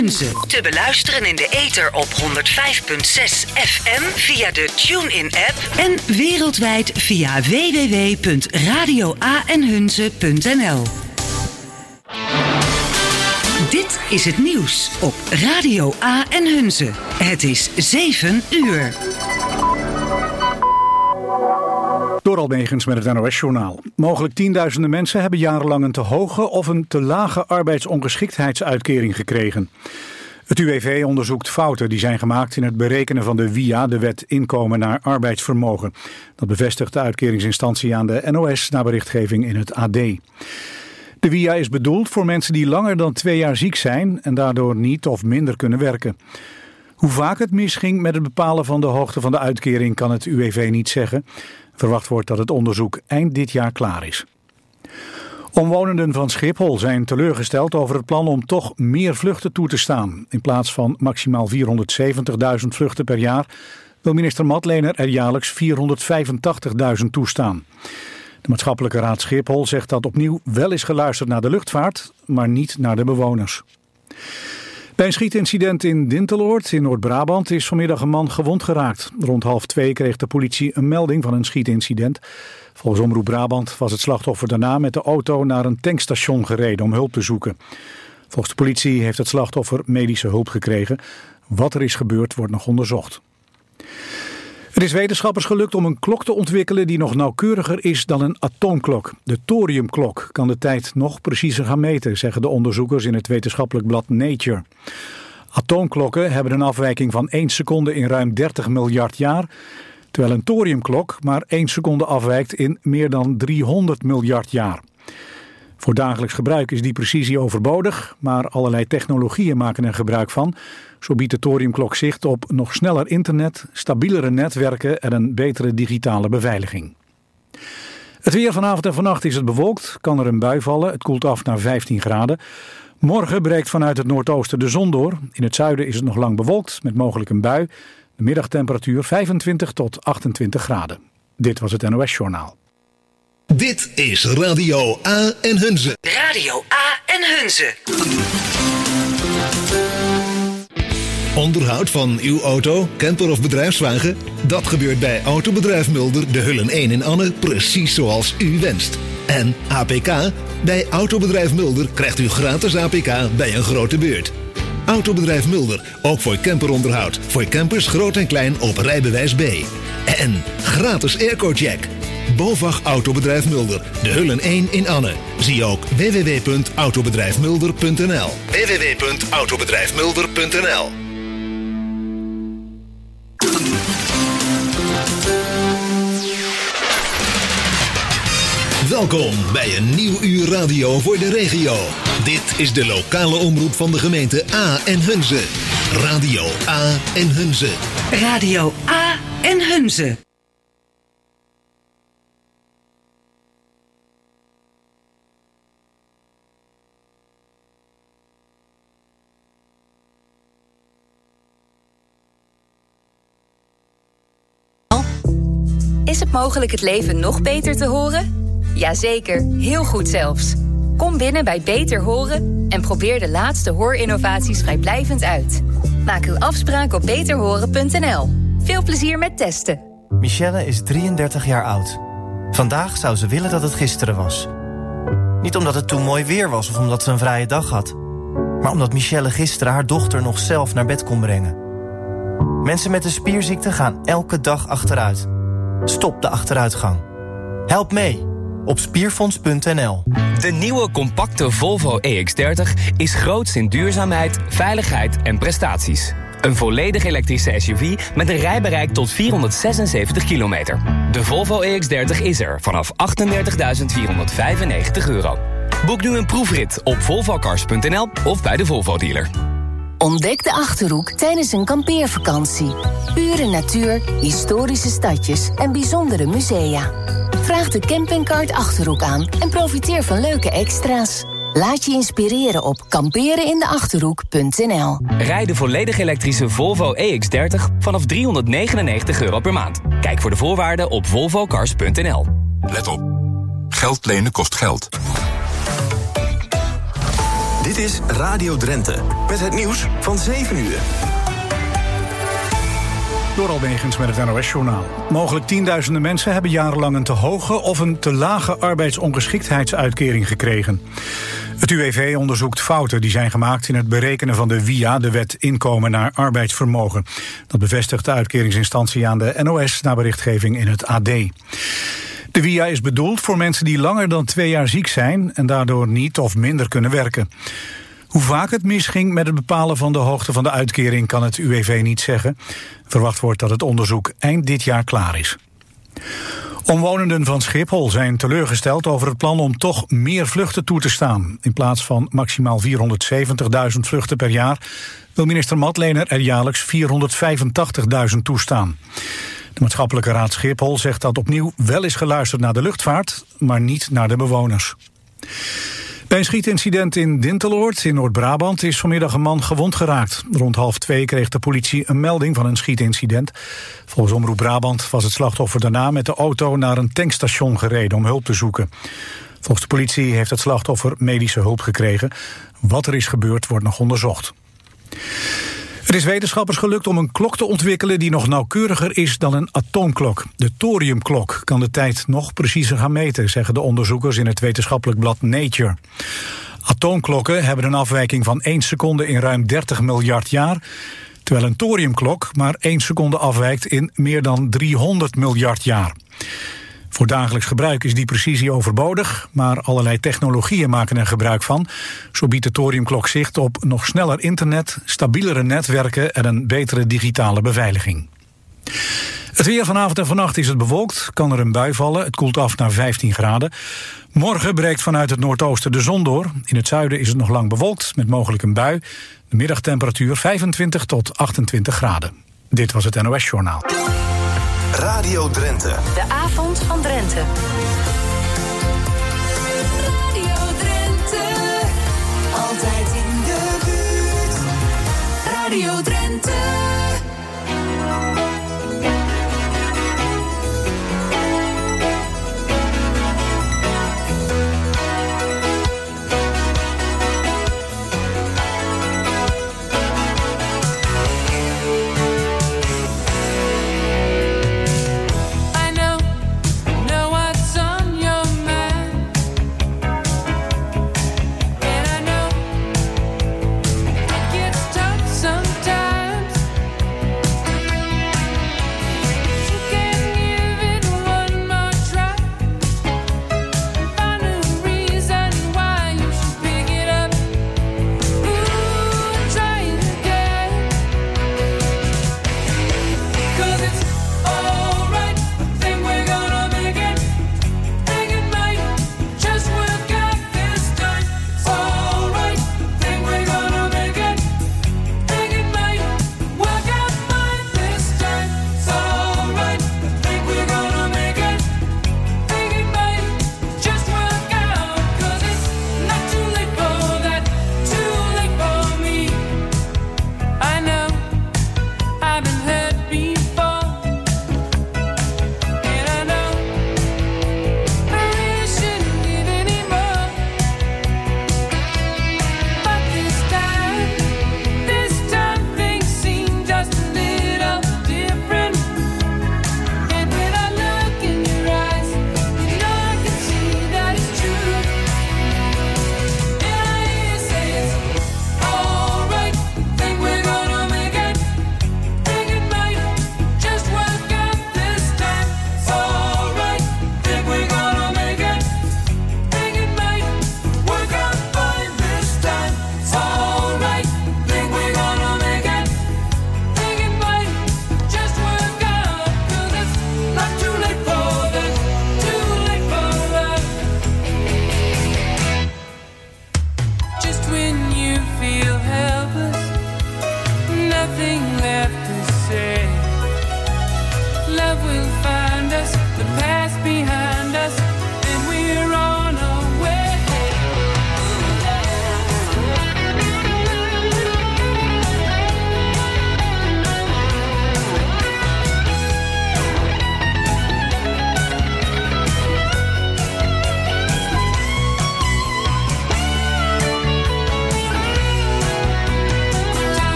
Te beluisteren in de ether op 105.6 FM via de TuneIn-app en wereldwijd via www.radioaenhunze.nl. Dit is het nieuws op Radio A en Hunze. Het is 7 uur. Door Almegens met het NOS-journaal. Mogelijk tienduizenden mensen hebben jarenlang een te hoge of een te lage arbeidsongeschiktheidsuitkering gekregen. Het UWV onderzoekt fouten die zijn gemaakt in het berekenen van de WIA, de Wet Inkomen naar Arbeidsvermogen. Dat bevestigt de uitkeringsinstantie aan de NOS na berichtgeving in het AD. De WIA is bedoeld voor mensen die langer dan 2 jaar ziek zijn en daardoor niet of minder kunnen werken. Hoe vaak het misging met het bepalen van de hoogte van de uitkering kan het UWV niet zeggen. Verwacht wordt dat het onderzoek eind dit jaar klaar is. Omwonenden van Schiphol zijn teleurgesteld over het plan om toch meer vluchten toe te staan. In plaats van maximaal 470.000 vluchten per jaar wil minister Madlener er jaarlijks 485.000 toestaan. De maatschappelijke raad Schiphol zegt dat opnieuw wel is geluisterd naar de luchtvaart, maar niet naar de bewoners. Bij een schietincident in Dinteloord in Noord-Brabant is vanmiddag een man gewond geraakt. Rond 1:30 kreeg de politie een melding van een schietincident. Volgens Omroep Brabant was het slachtoffer daarna met de auto naar een tankstation gereden om hulp te zoeken. Volgens de politie heeft het slachtoffer medische hulp gekregen. Wat er is gebeurd wordt nog onderzocht. Het is wetenschappers gelukt om een klok te ontwikkelen die nog nauwkeuriger is dan een atoomklok. De thoriumklok kan de tijd nog preciezer gaan meten, zeggen de onderzoekers in het wetenschappelijk blad Nature. Atoomklokken hebben een afwijking van 1 seconde in ruim 30 miljard jaar, terwijl een thoriumklok maar 1 seconde afwijkt in meer dan 300 miljard jaar. Voor dagelijks gebruik is die precisie overbodig, maar allerlei technologieën maken er gebruik van. Zo biedt de thoriumklok zicht op nog sneller internet, stabielere netwerken en een betere digitale beveiliging. Het weer vanavond en vannacht is het bewolkt, kan er een bui vallen. Het koelt af naar 15 graden. Morgen breekt vanuit het noordoosten de zon door. In het zuiden is het nog lang bewolkt, met mogelijk een bui. De middagtemperatuur 25 tot 28 graden. Dit was het NOS-journaal. Dit is Radio A en Hunze. Radio A en Hunze. Onderhoud van uw auto, camper of bedrijfswagen? Dat gebeurt bij Autobedrijf Mulder, de Hullen 1 in Anne, precies zoals u wenst. En APK? Bij Autobedrijf Mulder krijgt u gratis APK bij een grote beurt. Autobedrijf Mulder, ook voor camperonderhoud. Voor campers groot en klein op rijbewijs B. En gratis airco-check. BOVAG Autobedrijf Mulder, de Hullen 1 in Anne. Zie ook www.autobedrijfmulder.nl. www.autobedrijfmulder.nl. Welkom bij een nieuw uur radio voor de regio. Dit is de lokale omroep van de gemeente A en Hunze. Radio A en Hunze. Radio A en Hunze. Is het mogelijk het leven nog beter te horen? Jazeker, heel goed zelfs. Kom binnen bij Beter Horen en probeer de laatste hoorinnovaties vrijblijvend uit. Maak uw afspraak op beterhoren.nl. Veel plezier met testen. Michelle is 33 jaar oud. Vandaag zou ze willen dat het gisteren was. Niet omdat het toen mooi weer was of omdat ze een vrije dag had, maar omdat Michelle gisteren haar dochter nog zelf naar bed kon brengen. Mensen met een spierziekte gaan elke dag achteruit. Stop de achteruitgang. Help mee op spierfonds.nl. De nieuwe compacte Volvo EX30 is groots in duurzaamheid, veiligheid en prestaties. Een volledig elektrische SUV met een rijbereik tot 476 kilometer. De Volvo EX30 is er vanaf €38.495. Boek nu een proefrit op volvocars.nl of bij de Volvo dealer. Ontdek de Achterhoek tijdens een kampeervakantie. Pure natuur, historische stadjes en bijzondere musea. Vraag de campingkaart Achterhoek aan en profiteer van leuke extra's. Laat je inspireren op kamperenindeachterhoek.nl. Rijd de volledig elektrische Volvo EX30 vanaf €399 per maand. Kijk voor de voorwaarden op volvocars.nl. Let op. Geld lenen kost geld. Dit is Radio Drenthe, met het nieuws van 7 uur. Door Almegens met het NOS-journaal. Mogelijk tienduizenden mensen hebben jarenlang een te hoge of een te lage arbeidsongeschiktheidsuitkering gekregen. Het UWV onderzoekt fouten die zijn gemaakt in het berekenen van de WIA, de Wet Inkomen naar Arbeidsvermogen. Dat bevestigt de uitkeringsinstantie aan de NOS na berichtgeving in het AD. De WIA is bedoeld voor mensen die langer dan 2 jaar ziek zijn en daardoor niet of minder kunnen werken. Hoe vaak het misging met het bepalen van de hoogte van de uitkering kan het UWV niet zeggen. Verwacht wordt dat het onderzoek eind dit jaar klaar is. Omwonenden van Schiphol zijn teleurgesteld over het plan om toch meer vluchten toe te staan. In plaats van maximaal 470.000 vluchten per jaar wil minister Matlener er jaarlijks 485.000 toestaan. De maatschappelijke raad Schiphol zegt dat opnieuw wel is geluisterd naar de luchtvaart, maar niet naar de bewoners. Bij een schietincident in Dinteloord in Noord-Brabant is vanmiddag een man gewond geraakt. Rond 1:30 kreeg de politie een melding van een schietincident. Volgens Omroep Brabant was het slachtoffer daarna met de auto naar een tankstation gereden om hulp te zoeken. Volgens de politie heeft het slachtoffer medische hulp gekregen. Wat er is gebeurd wordt nog onderzocht. Het is wetenschappers gelukt om een klok te ontwikkelen die nog nauwkeuriger is dan een atoomklok. De thoriumklok kan de tijd nog preciezer gaan meten, zeggen de onderzoekers in het wetenschappelijk blad Nature. Atoomklokken hebben een afwijking van 1 seconde in ruim 30 miljard jaar, terwijl een thoriumklok maar 1 seconde afwijkt in meer dan 300 miljard jaar. Voor dagelijks gebruik is die precisie overbodig, maar allerlei technologieën maken er gebruik van. Zo biedt de thoriumklok zicht op nog sneller internet, stabielere netwerken en een betere digitale beveiliging. Het weer vanavond en vannacht is het bewolkt, kan er een bui vallen, het koelt af naar 15 graden. Morgen breekt vanuit het noordoosten de zon door. In het zuiden is het nog lang bewolkt, met mogelijk een bui. De middagtemperatuur 25 tot 28 graden. Dit was het NOS-journaal. Radio Drenthe. De avond van Drenthe. Radio Drenthe. Altijd in de buurt. Radio Drenthe. Sometimes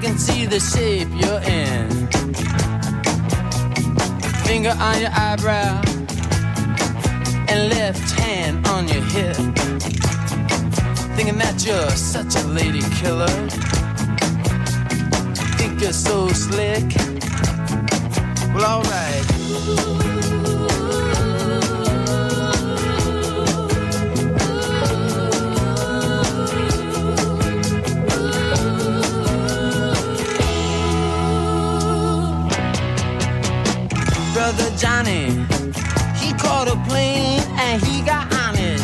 can see the shape you're in. Finger on your eyebrow and left hand on your hip. Thinking that you're such a lady killer. Think you're so slick. Well, alright. Brother Johnny, he caught a plane and he got on it.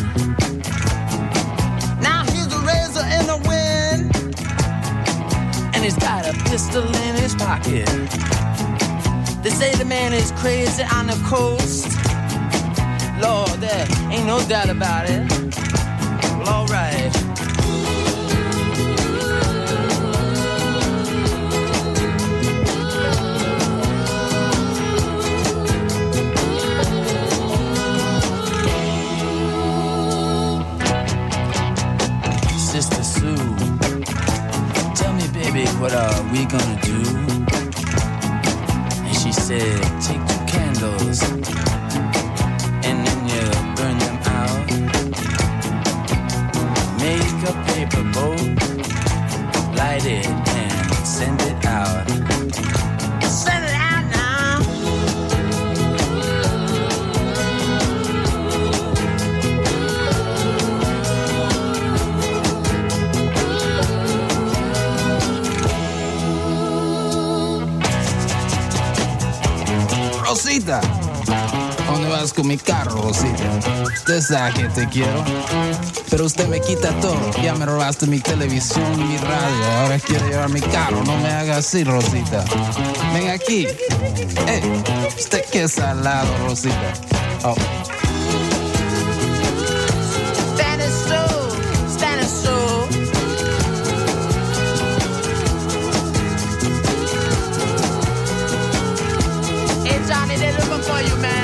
Now he's a razor in the wind, and he's got a pistol in his pocket. They say the man is crazy on the coast. Lord, there ain't no doubt about it. Well, alright. Sister Sue, tell me, baby, what are we gonna do? And she said, take 2 candles and then you burn them out. Make a paper boat, light it and send it out. Send it out now. Rosita, ¿dónde vas con mi carro, Rosita? Usted sabe que te quiero, pero usted me quita todo. Ya me robaste mi televisión y mi radio. Ahora quiere llevar mi carro. No me haga así, Rosita. Ven aquí. Usted que es salado, Rosita. Oh. Spanish soul, Spanish soul. Hey Johnny, they're looking for you, man.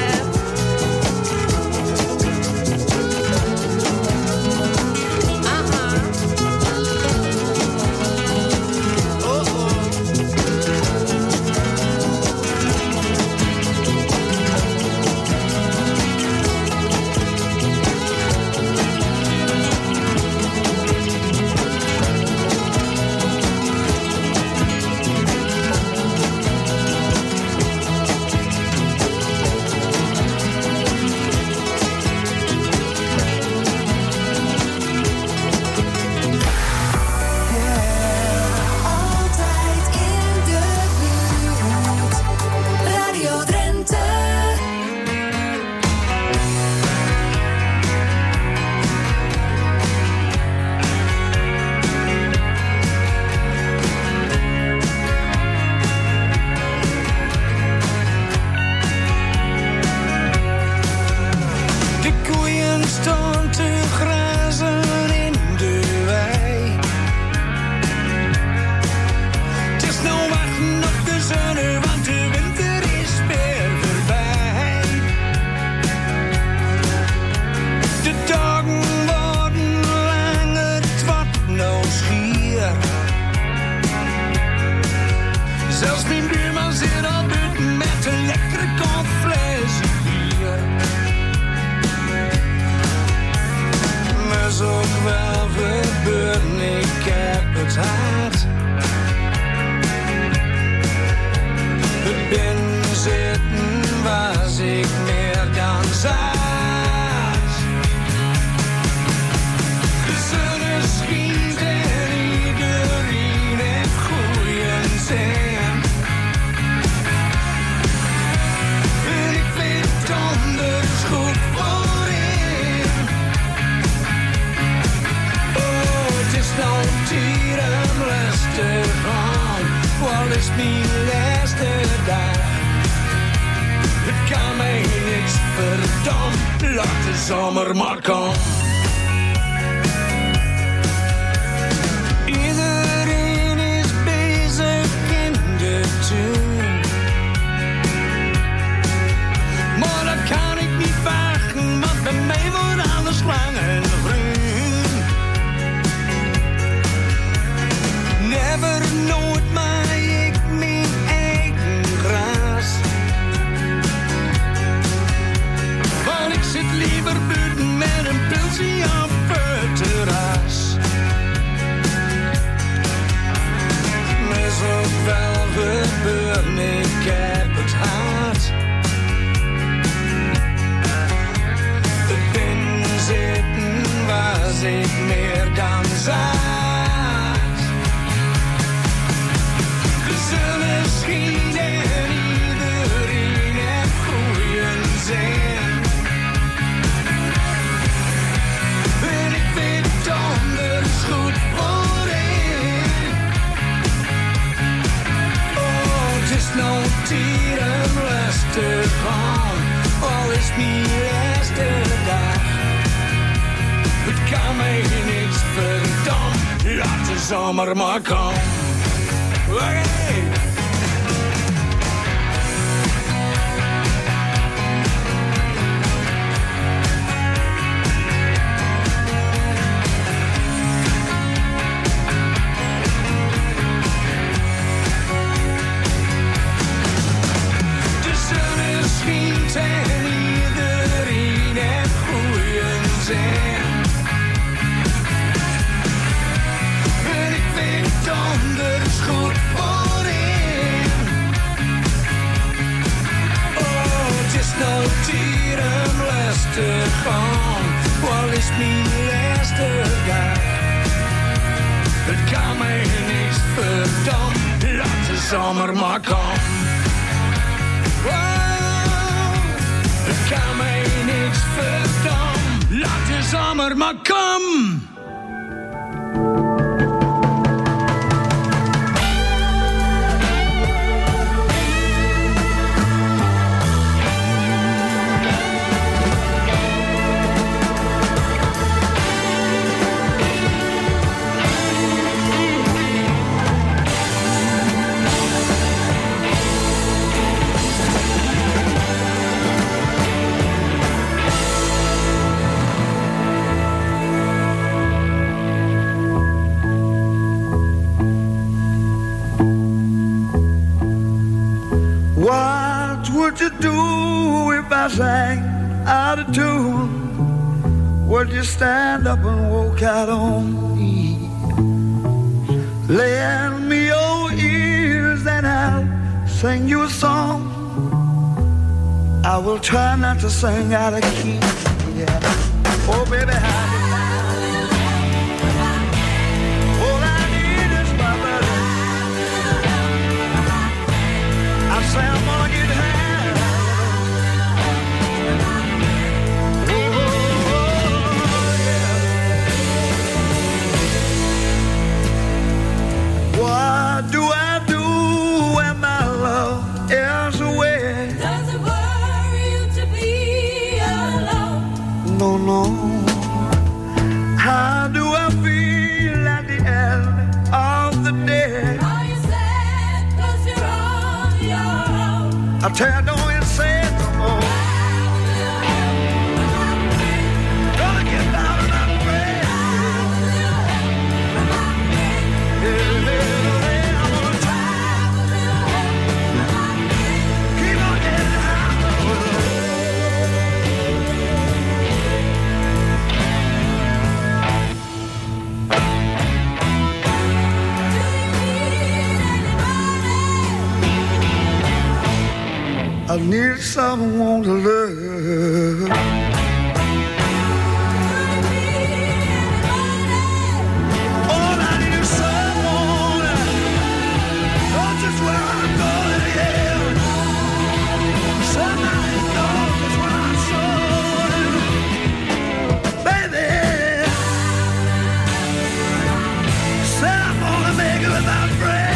Never know it, my mijn laatste dag. Het kan mij niks verdomd, laat de zomer maar komen. Okay. De zon schijnt en iedereen heeft goeie zin. En ik weet donders goed voorin. Oh, het is nou hier om lastig gaan. Wat is mijn laatste dag? Het kan mij niks verdomd, laat de zomer maar komen. Wow, het kan mij niks verdomd, laat de zomer maar komen. What you do if I sang out of tune? Would you stand up and walk out on me? Lend me your ears and I'll sing you a song. I will try not to sing out of key. Yeah. Oh baby, all I need is my buddy. I say I'm gonna get high. What do I do when my love is away? Does it worry you to be alone? No, no. How do I feel at the end of the day? Are you sad 'cause you're on your own? I tell you, don't you say it no more. Gonna get down and I'm afraid. I'm gonna try. Keep on getting I need someone to love. All I need is someone. Knows just where I'm going, yeah. Somebody knows what I'm showing. Baby, said I'm gonna make it without breath.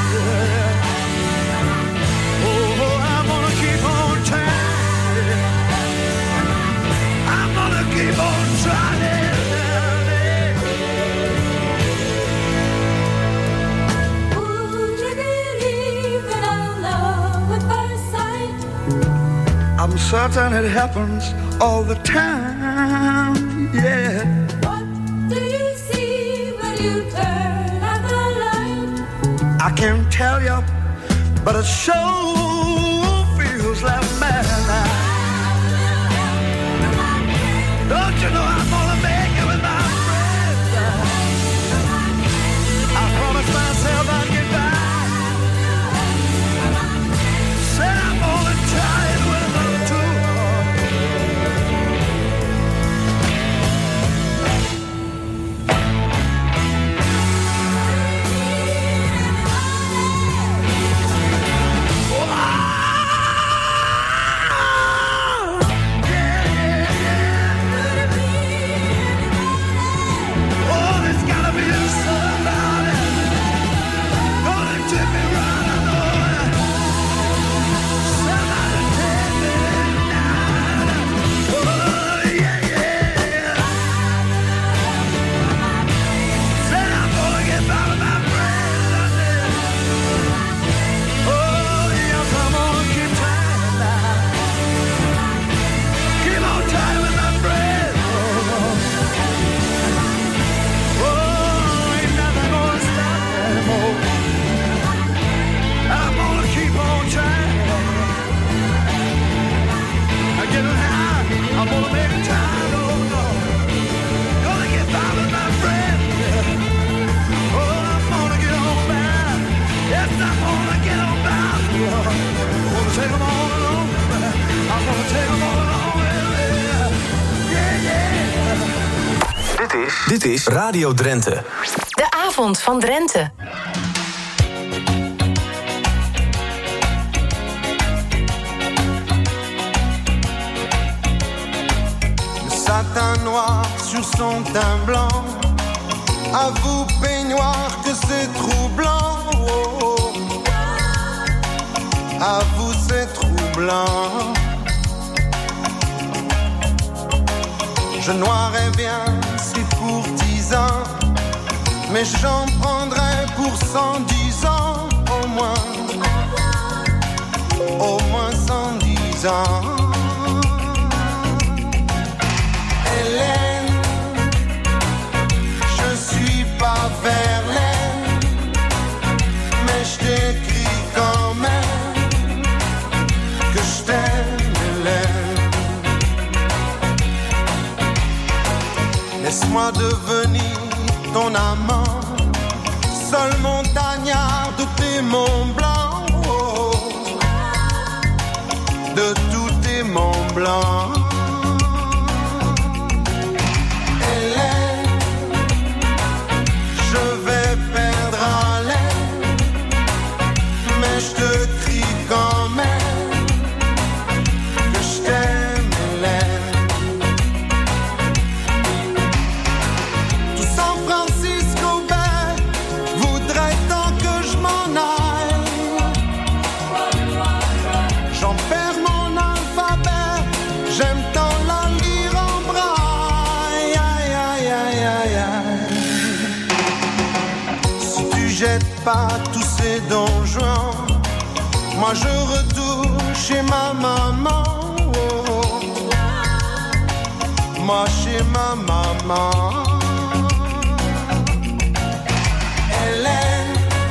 Keep on trying. Would you believe that I love at first sight? I'm certain it happens all the time, yeah. What do you see when you turn out the light? I can't tell you, but it sure feels like madness. Don't you know I'm gonna make it with my friends? I promised myself I'd get back. Said I'm gonna try it with them too. Oh, Dit is Radio Drenthe. De avond van Drenthe. Satin noir sur son teint blanc. À vous peignoir que c'est troublant. Oh, oh. À vous c'est troublant. Je noirais bien si pour 10 ans, mais j'en prendrais pour 110 ans au moins 110 ans. Hélène, je suis pas Verlaine, mais je t'écris quand même que je t'aime, Hélène. Laisse-moi devenir ton amant, seul montagnard de tes monts blancs, oh, de tous tes monts blancs. Je vais perdre haleine, mais je te crie quand même que je t'aime, Hélène. Tout San Francisco Bay voudrait tant que je m'en aille. J'en perds mon alphabet, j'aime tant la lire en braille. Aïe, aïe, aïe, aïe, aïe. Jette pas tous ces donjons, moi je retourne chez ma maman, oh. Moi chez ma maman. Hélène,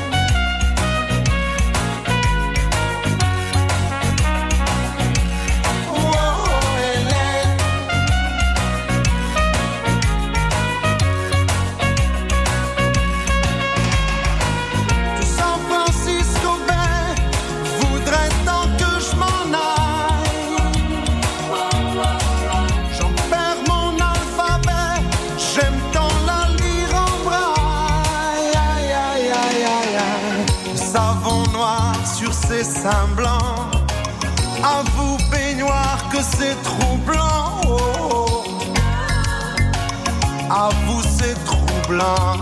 ces seins blancs, à vous peignoir que c'est troublant, oh, oh. À vous c'est troublant.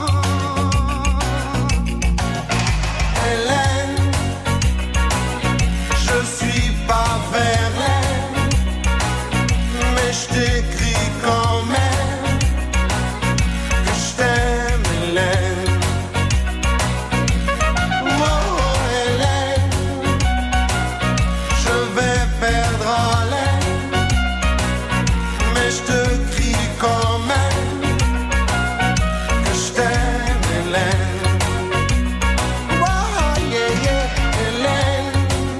Hélène, je suis pas Verlaine, mais je t'écris quand même que je t'aime, Hélène. Quand même que je t'aime, Hélène. Oh, yeah, yeah, Hélène.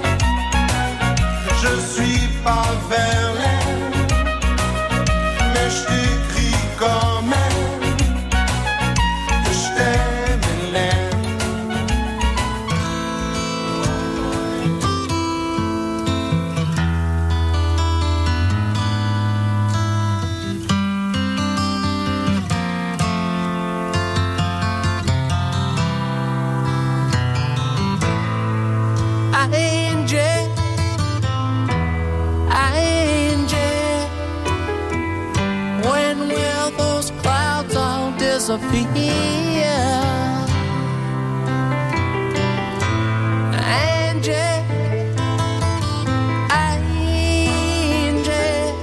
Je suis pas Verlaine, mais je t'écris quand même que je t'aime, Hélène. Sophia, Angie, Angie,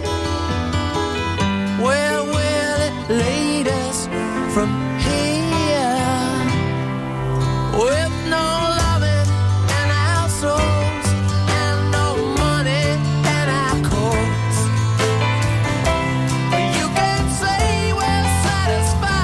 where will it lead us from here? With no loving in our souls and no money in our coats, you can say we're satisfied.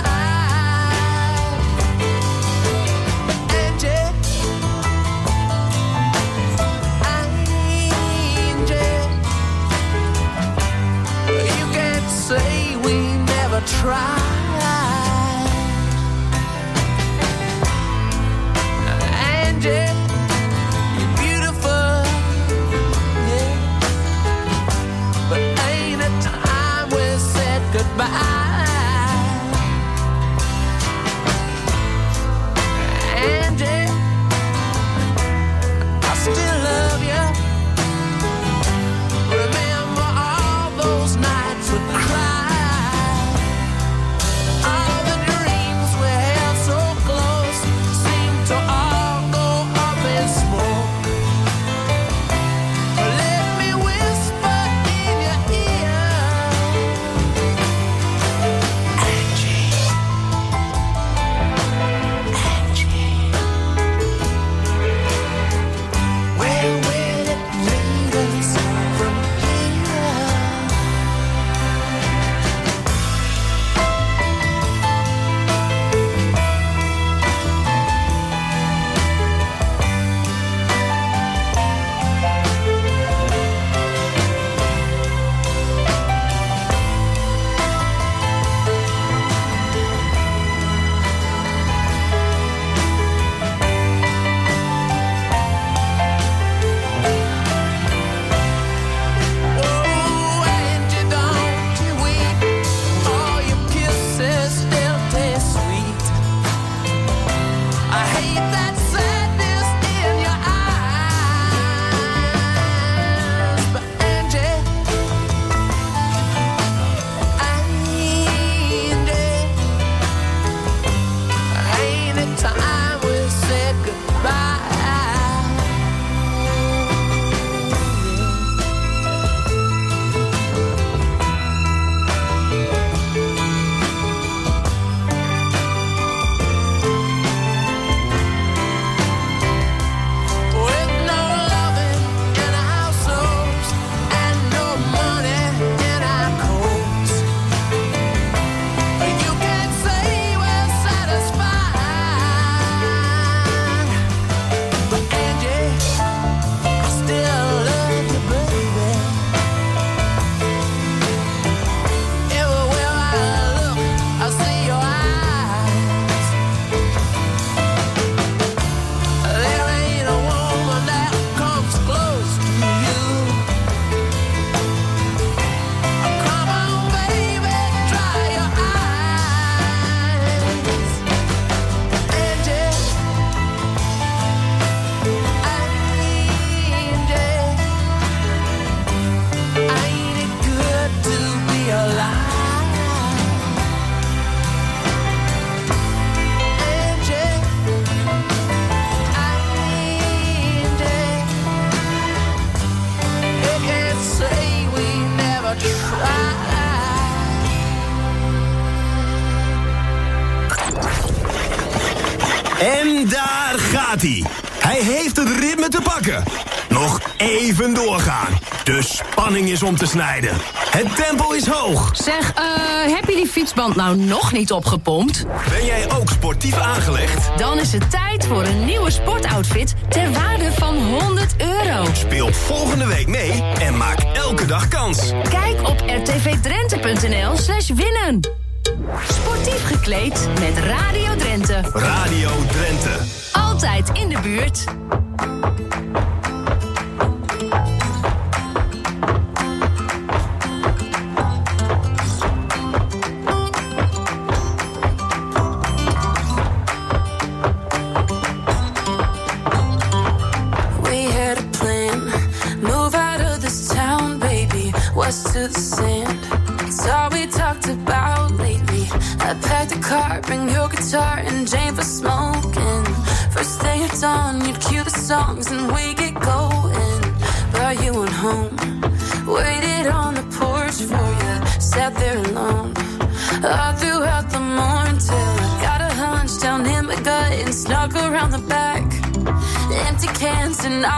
Say we never tried. Angie, you're beautiful, yeah, but ain't it time we said goodbye? En daar gaat hij. Hij heeft het ritme te pakken. Nog even doorgaan. De spanning is om te snijden. Het tempo is hoog. Zeg, heb je die fietsband nou nog niet opgepompt? Ben jij ook sportief aangelegd? Dan is het tijd voor een nieuwe sportoutfit ter waarde van €100. Speel volgende week mee en maak elke dag kans. Kijk op rtvdrenthe.nl/winnen. Sportief gekleed met Radio Drenthe. Radio Drenthe. Altijd in de buurt. To the sand, it's all we talked about lately. I packed a car, bring your guitar and Jane for smoking. First day at dawn, you'd cue the songs and we get going. But you went home, waited on the porch for you, sat there alone all throughout the morning till I got a hunch down in my gut and snuck around the back. Empty cans and